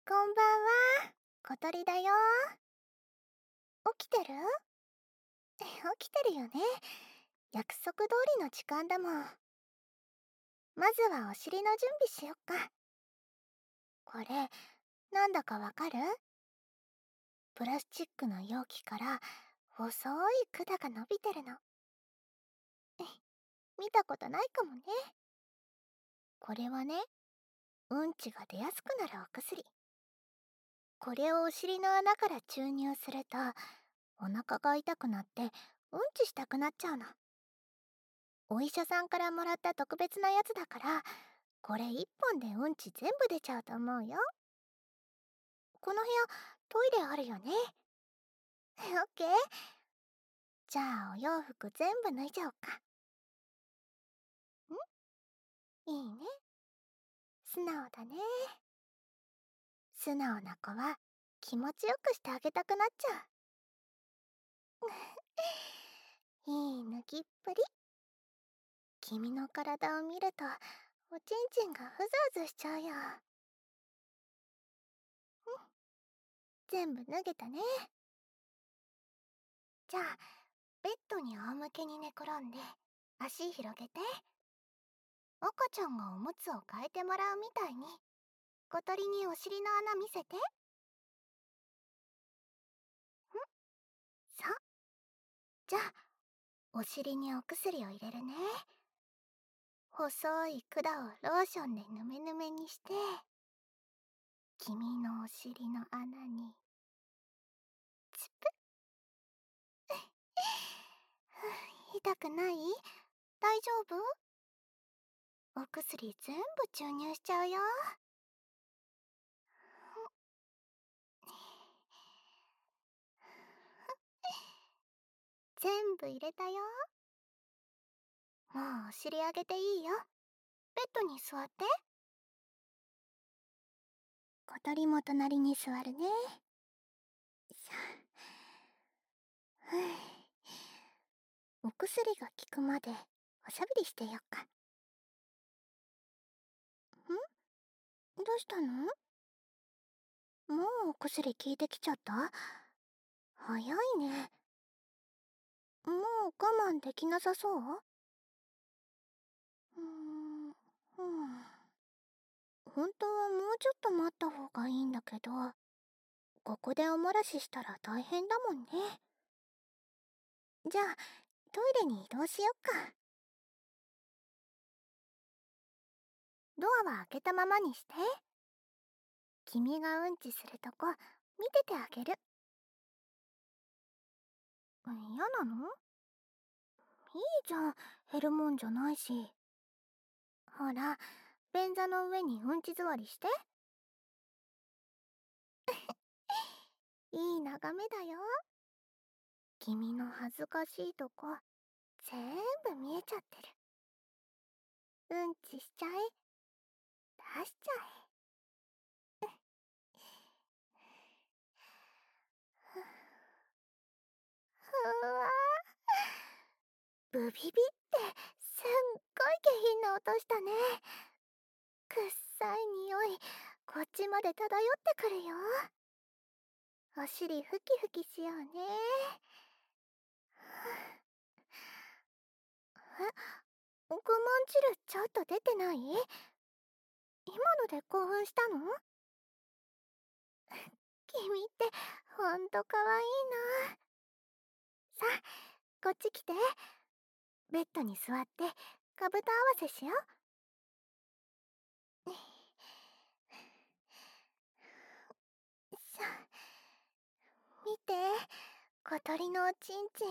こんばんは、小鳥だよ。起きてる？起きてるよね。約束通りの時間だもん。まずはお尻の準備しよっか。これ、なんだかわかる？プラスチックの容器から細い管が伸びてるの。見たことないかもね。これはね、うんちが出やすくなるお薬。これをお尻の穴から注入すると、お腹が痛くなってうんちしたくなっちゃうの。お医者さんからもらった特別なやつだから、これ一本でうんち全部出ちゃうと思うよ。この部屋、トイレあるよね。オッケー。じゃあお洋服全部脱いじゃおうか。いいね。素直だね。素直な子は気持ちよくしてあげたくなっちゃう。いい脱ぎっぷり。君の体を見ると、おちんちんがふずふずしちゃうよ。全部脱げたね。じゃあ、ベッドに仰向けに寝転んで、足広げて。赤ちゃんがおむつを替えてもらうみたいに、小鳥にお尻の穴見せて。そう。じゃあ、お尻にお薬を入れるね。細い管をローションでヌメヌメにして、君のお尻の穴に、つぷっ。痛くない？大丈夫？お薬全部注入しちゃうよ。全部入れたよ。もうお尻上げていいよ。ベッドに座って。小鳥も隣に座るね。さあ、お薬が効くまでおしゃべりしてよっか。どうしたの？もうお薬効いてきちゃった？早いね。もう我慢できなさそう？本当はもうちょっと待った方がいいんだけど、ここでお漏らししたら大変だもんね。じゃあ、トイレに移動しよっか。ドアは開けたままにして。君がうんちするとこ、見ててあげる。嫌なの？いいじゃん、減るもんじゃないし。ほら、便座の上にうんち座りして。いい眺めだよ。君の恥ずかしいとこ、全部見えちゃってる。うんちしちゃえ。出しちゃえ。ふわー。ブビビってすんごい下品な音したね。くっさい匂い、こっちまで漂ってくるよ。お尻ふきふきしようね。ごまん汁ちょっと出てない？今ので興奮したの？君ってほんとかわいいな。さあ、こっち来て。ベッドに座ってかぶと合わせしよう。さあ、見て、小鳥のおちんちん。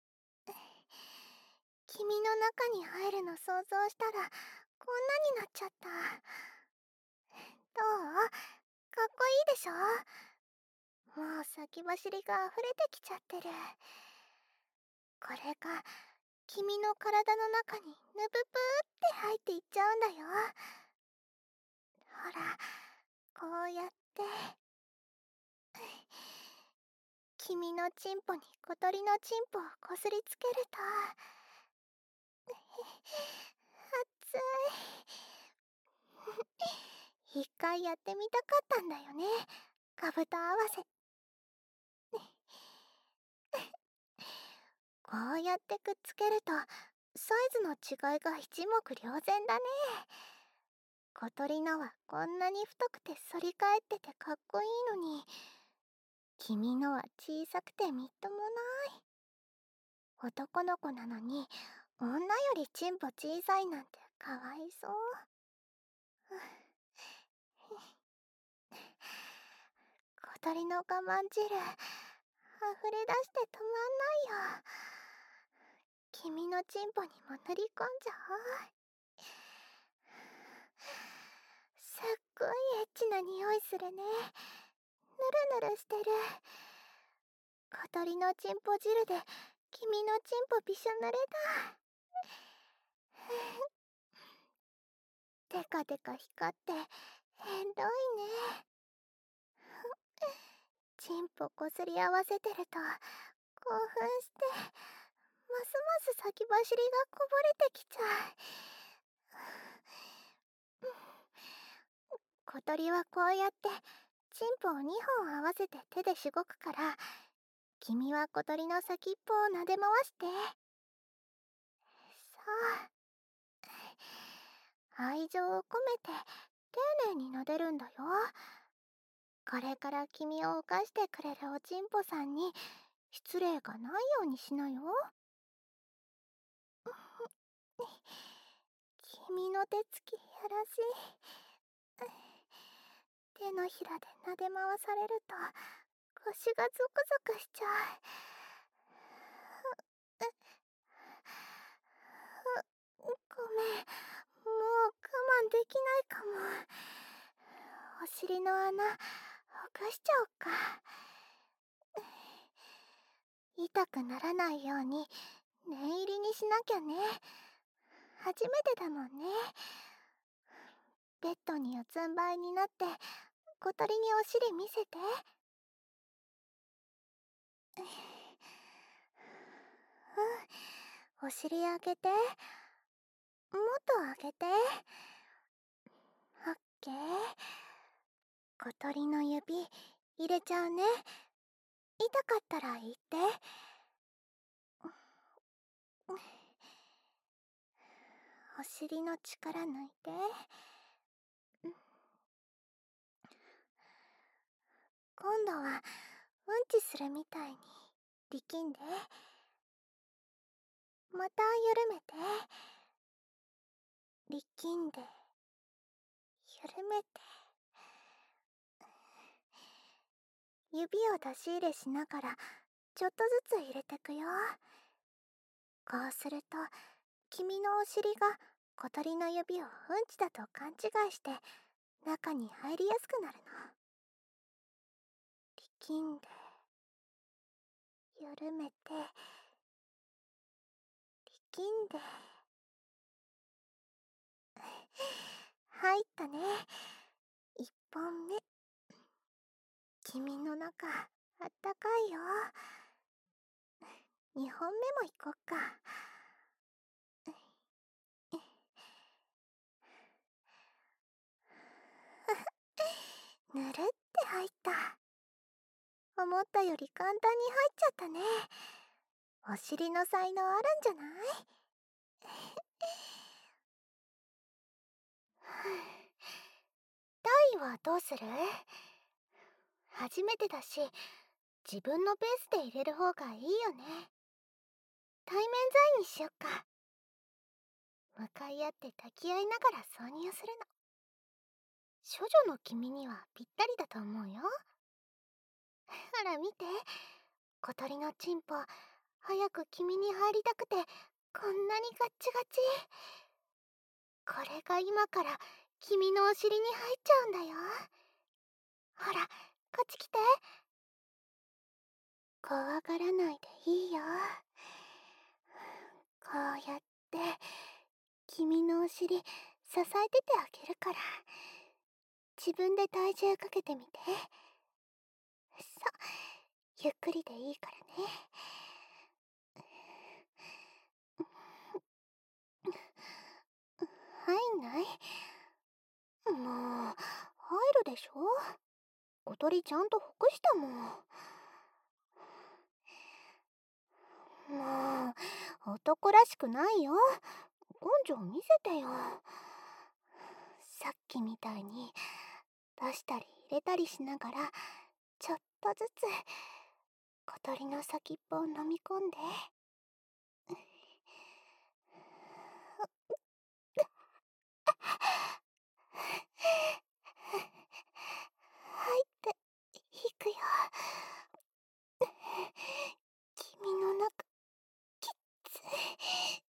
君の中に入るの想像したらこんなになっちゃった。どう？かっこいいでしょ？もう先走りが溢れてきちゃってる。これが君の体の中にぬぷぷって入っていっちゃうんだよ。ほら、こうやって君のチンポに小鳥のチンポをこすりつけると、熱い。 一回やってみたかったんだよね、かぶと合わせ。こうやってくっつけるとサイズの違いが一目瞭然だね。小鳥のはこんなに太くて反り返っててかっこいいのに、君のは小さくてみっともない。男の子なのに女よりチンポ小さいなんてかわいそう。小鳥の我慢汁溢れ出して止まんないよ。君のチンポにも塗り込んじゃおう。すっごいエッチな匂いするね。ぬるぬるしてる。小鳥のチンポ汁で君のチンポびしょ濡れだ。テカテカ光ってエロいね。チンポこすり合わせてると興奮してますます先走りがこぼれてきちゃう。小鳥はこうやってチンポを2本合わせて手でしごくから、君は小鳥の先っぽを撫で回して。そう、愛情を込めて丁寧に撫でるんだよ。これから君を犯してくれるおちんぽさんに失礼がないようにしなよ。君の手つきやらしい。手のひらで撫で回されると腰がゾクゾクしちゃう。ごめん、もう我慢できないかも。お尻の穴ほぐしちゃおっか。痛くならないように念入りにしなきゃね。初めてだもんね。ベッドに四つん這いになって小鳥にお尻見せて。お尻上げて、もっと上げて。オッケー。小鳥の指入れちゃうね。痛かったら言って。お尻の力抜いて。今度はうんちするみたいに力んで。また緩めて。力んで緩めて。指を出し入れしながらちょっとずつ入れてくよ。こうすると君のお尻が小鳥の指をうんちだと勘違いして中に入りやすくなるの。力んで緩めて力んで。入ったね。1本目。君の中あったかいよ。2本目も行こっか。ぬるって入った。思ったより簡単に入っちゃったね。お尻の才能あるんじゃない？タイはどうする？初めてだし自分のペースで入れる方がいいよね。対面剤にしよっか。向かい合って抱き合いながら挿入するの。処女の君にはぴったりだと思うよ。ほら見て、小鳥のチンポ早く君に入りたくてこんなにガッチガチ。これが今から君のお尻に入っちゃうんだよ。ほらこっち来て。怖がらないでいいよ。こうやって君のお尻支えててあげるから。自分で体重かけてみて。ゆっくりでいいからね。入んない？ もう、入るでしょ。小鳥ちゃんとほくしたもん。もう、男らしくないよ。根性見せてよ。さっきみたいに出したり入れたりしながら、ちょっとずつ小鳥の先っぽを飲み込んで。入っていくよ。君の中きつい。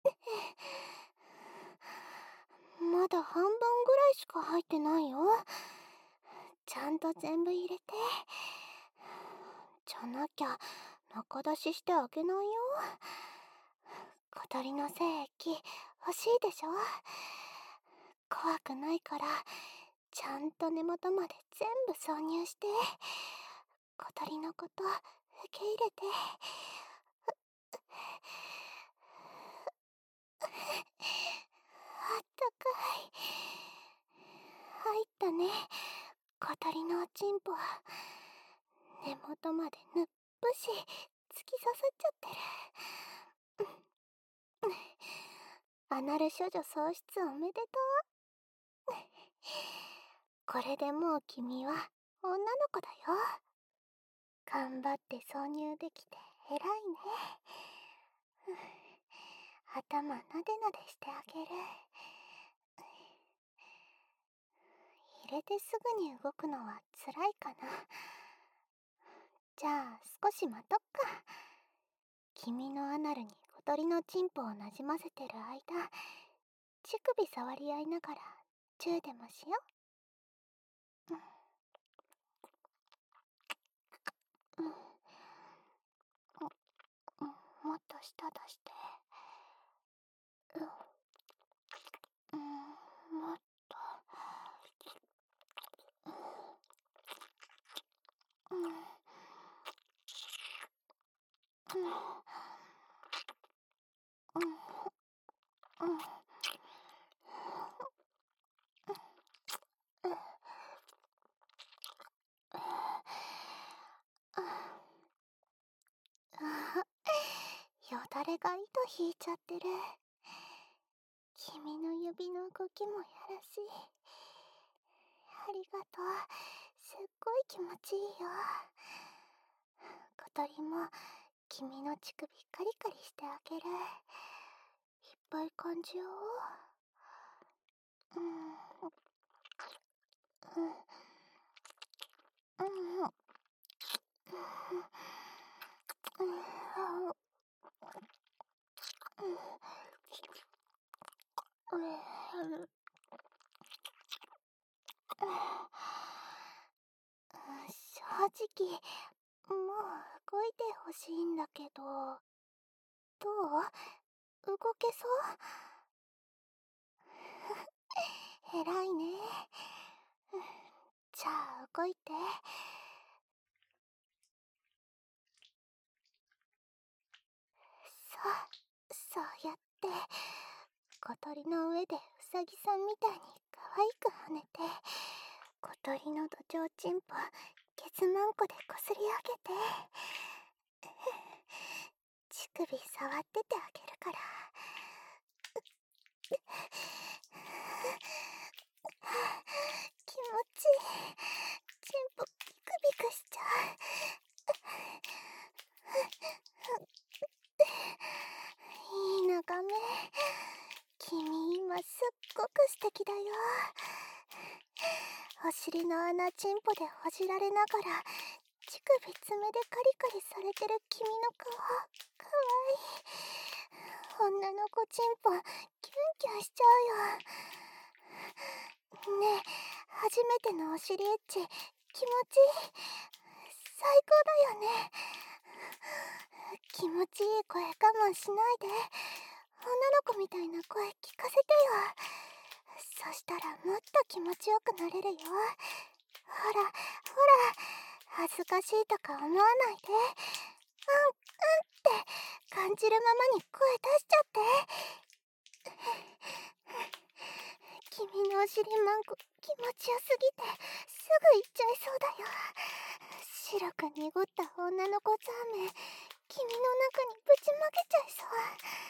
まだ半分ぐらいしか入ってないよ。ちゃんと全部入れて。じゃなきゃ中出ししてあげないよ。小鳥の精液欲しいでしょ。怖くないからちゃんと根元まで全部挿入して、小鳥のこと受け入れて。あったかい。入ったね、小鳥のおちんぽ。根元までぬっぷし突き刺さっちゃってる。アナル処女喪失おめでとう。これでもう君は女の子だよ。頑張って挿入できて偉いね。頭なでなでしてあげる。入れてすぐに動くのはつらいかな。じゃあ少し待とっか。君のアナルに小鳥のチンポをなじませてる間、乳首触り合いながらチューでもしよう。もっと舌出して。もっと。よだれが糸引いちゃってる。君の指の動きもやらしい。ありがとう。すっごい気持ちいいよ。小鳥も君の乳首カリカリしてあげる。いっぱい感じよう。正直、もう動いてほしいんだけど、どう？動けそう？偉いね。じゃあ動いて。そうやって小鳥の上でウサギさんみたいに可愛く跳ねて、小鳥のどちょうちんぽケツマンコでこすり上げて、乳首触っててあげるから。気持ちいい。チンポビクビクしちゃう。いい眺め。君今すっごく素敵だよ。お尻の穴チンポでほじられながら乳首爪でカリカリされてる君の顔、かわいい。女の子チンポキュンキュンしちゃうよ。ねえ、初めてのお尻エッチ気持ちいい？最高だよね。気持ちいい声我慢しないで。女の子みたいな声聞かせてよ。そしたらもっと気持ちよくなれるよ。ほらほら、恥ずかしいとか思わないで。って感じるままに声出しちゃって。君のお尻マンコ気持ちよすぎてすぐ行っちゃいそうだよ。白く濁った女の子ザーメン、君の中にぶちまけちゃいそう。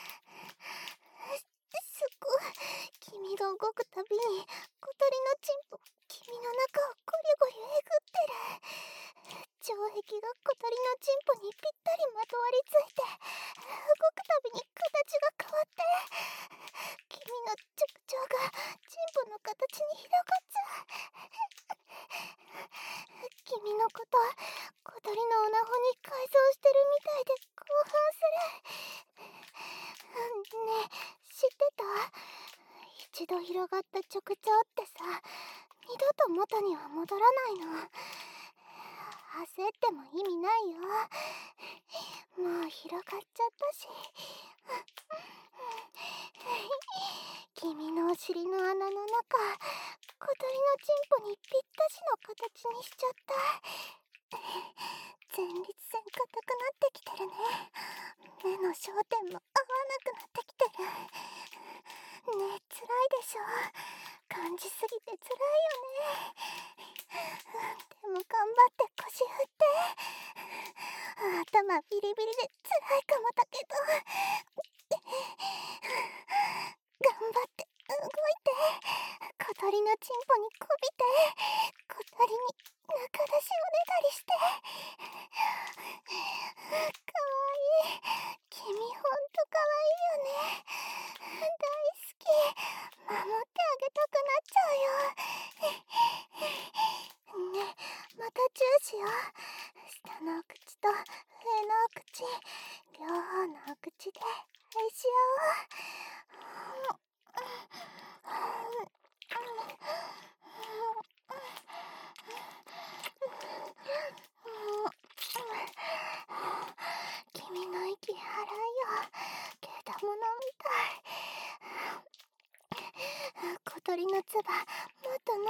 すっごい。君が動くたびに小鳥のチンポ、君の中をゴリゴリえぐってる。城壁が小鳥のチンポにぴったりまとわりついて、動くたびに形が変わって、君の直腸がチンポの形に広がっちゃう。君のこと小鳥のオナホに改造してるみたいで興奮する。ねえ、知ってた？一度広がった直腸ってさ、二度と元には戻らないの。焦っても意味ないよ。もう広がっちゃったし。君のお尻の穴の中、小鳥のチンポにぴったしの形にしちゃった。前立腺硬くなってきてるね。目の焦点も合わなくなってきてる。ねえ、辛いでしょ。感じすぎて辛いよね。でも頑張って腰振って。頭ビリビリで辛いかもだけど、頑張って動いて。小鳥のチンポにこびて、小鳥に中出しおねだりして。かわいい。君ほんとかわいいよね。大好き。守ってあげたくなっちゃうよ。ねえ、またチューしよう。下のお口と上のお口、両方のお口で愛し合おう。君の息荒いよ。けだものみたい。小鳥の唾もっと飲んで。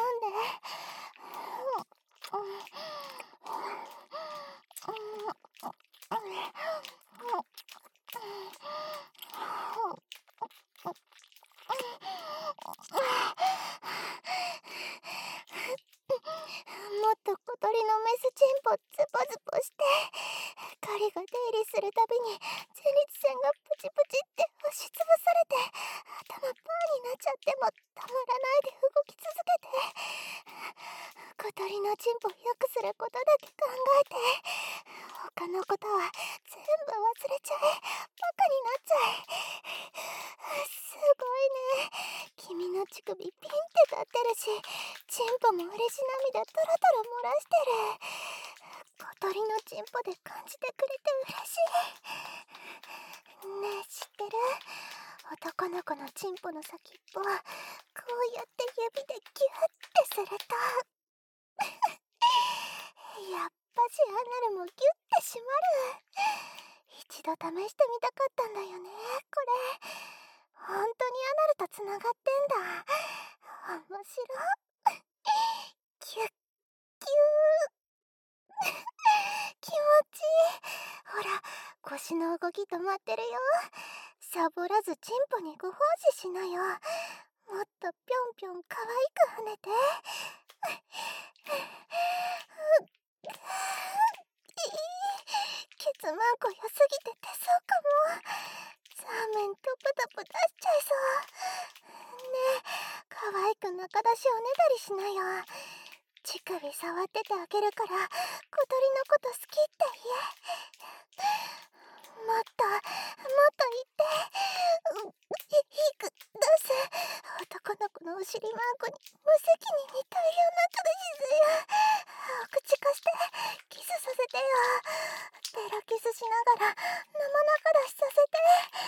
もっと小鳥のメスチンポズポズポして。狩りが出入りするたびに前立腺がプチプチって押しつぶされて、頭パーになっちゃってもたまらないで動き続けて。小鳥のチンポ良くすることだけ考えて、他のことは全部忘れちゃえ。バカになっちゃえ。すごいね。君の乳首ピンって立ってるし、チンポも嬉し涙トロトロ漏らしてる。小鳥のチンポで感じてくれて嬉しい。ねえ、知ってる？男の子のチンポの先っぽはこうやって指でギュッてするとやっぱしアナルもギュッて締まる。一度試してみたかったんだよね、これ。本当にアナルとつながってんだ。面白い。キュッキュー。気持ちいい。ほら、腰の動き止まってるよ。サボらずチンポにご奉仕しなよ。もっとぴょんぴょん可愛く跳ねて。ケツマンコ良すぎて出そうかも。ザーメントプトプ出しちゃいそう。ねえ、可愛く中出しおねだりしなよ。乳首触っててあげるから小鳥のこと好きって言え。もっと言って。いく出す。男の子のお尻マンコに無責任に大量中出しすよ。お口貸してキスさせてよ。ベロキスしながら生中出しさせて。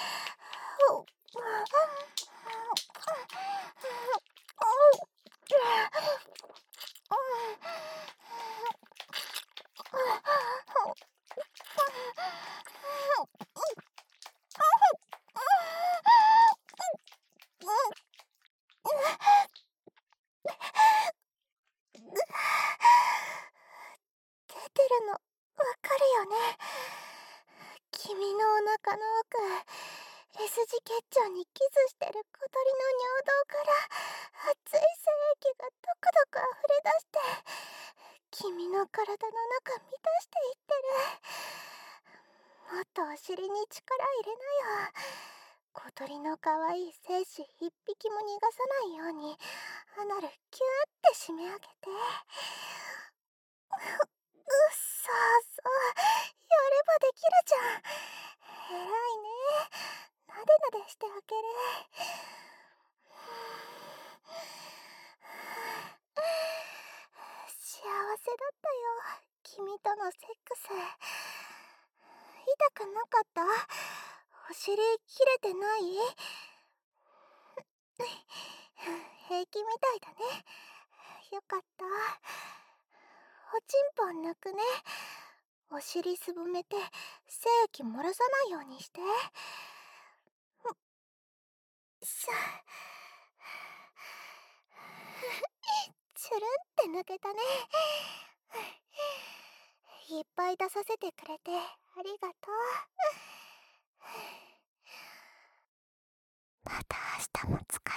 出てるのわかるよね。君のお腹の奥、 S 字結腸にキスしてる小鳥の尿道から熱い精液がドクドク溢れ出して、君の体の中満たしていってる。もっとお尻に力入れなよ。小鳥の可愛い精子一匹も逃がさないようにアナルキューって締め上げて。そうそう、やればできるじゃん。偉いね。なでなでしてあげる。幸せだったよ、君とのセックス。痛くなかった？お尻切れてない？平気みたいだね。よかった。おちんぽ抜くね。お尻すぼめて精液漏らさないようにして。しゃ。チュルンって抜けたね。いっぱい出させてくれてありがとう。また明日も使